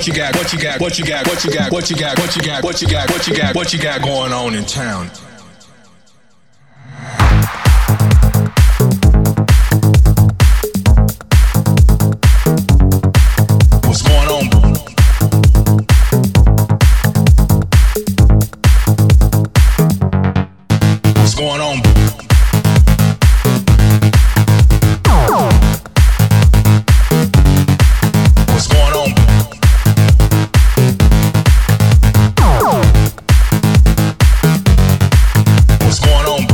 going on in town? What's going on? What's going on? What's going on? What's going on?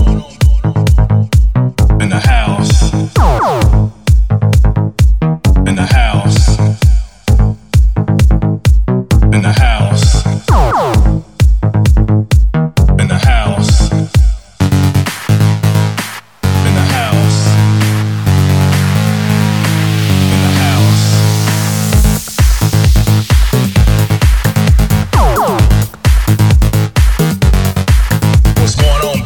In the house. In the house. In the house. In the house. In the house. In the house. What's going on?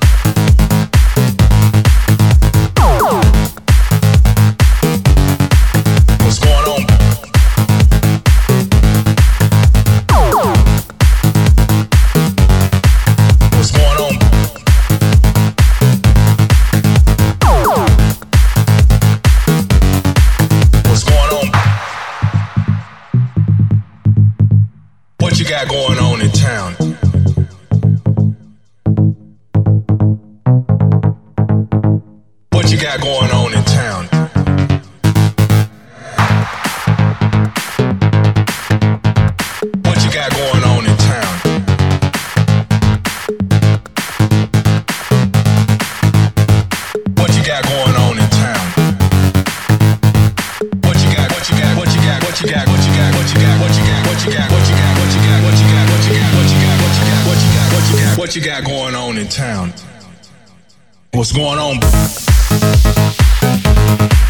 What's going on? What's going on? What's going on? What you got going on in town? What you got going on in town? What you got going on in town? What you got going on in town? What you got, what you got, what you got, what you got, what you got, what you got, what you got, what you got, what you got, what you got, what you got, what you got, what you got, what you got, what you got, what you got, what you got going on in town? What's going on?